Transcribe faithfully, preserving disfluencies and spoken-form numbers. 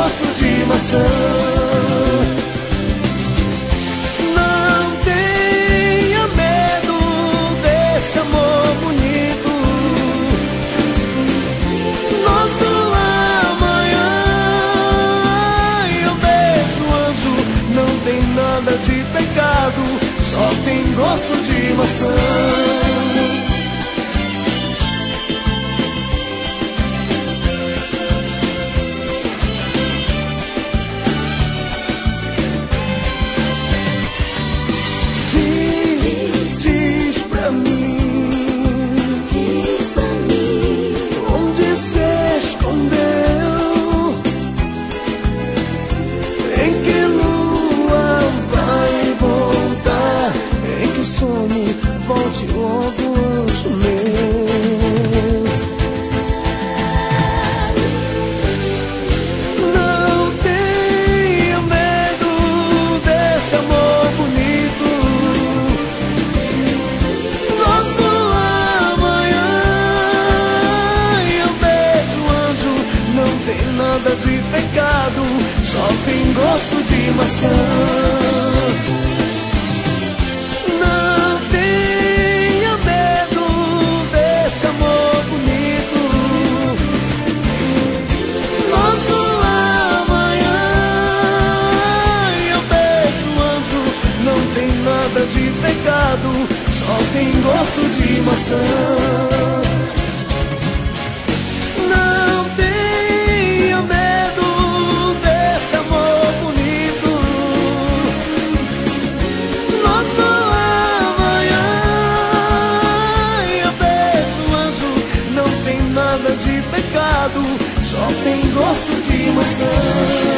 gosto de maçã. Não tenha medo desse amor bonito. Nosso amanhã, eu vejo o anjo, não tem nada de pecado, só tem gosto de maçã. Volte logo, anjo meu. Não tenha medo desse amor bonito. Nosso amanhã, eu vejo o anjo, não tem nada de pecado, só tem gosto de maçã. De pecado, só tem gosto de maçã. Não tenha medo desse amor bonito. Nosso amanhã, eu vejo o anjo, não tem nada de pecado, só tem gosto de maçã.